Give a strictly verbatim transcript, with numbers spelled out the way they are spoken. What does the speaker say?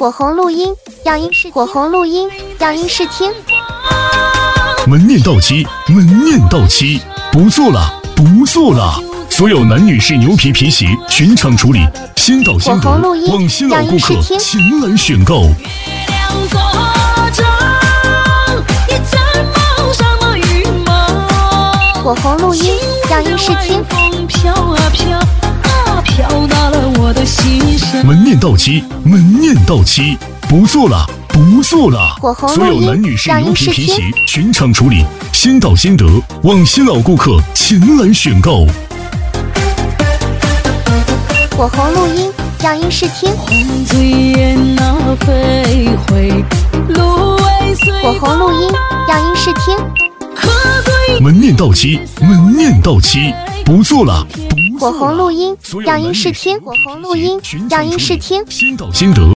火红录音，样音试火红录音，样音试听。 门面到期，门面到期，不做了，不做了！所有男女士牛皮皮鞋全场处理，先到先得，望新老顾客前来选购。 火红录音，样音试听。 门面到期，门面到期，不做了，不做了！所有男女士牛皮皮鞋全场处理，先到先得，望新老顾客前来选购。 火红录音，样音试听。火红录音，样音试听。 门面到期，门面到期，不做了，不做了！ 火红录音，样音试听。火红录音，样音试听。 先到先得。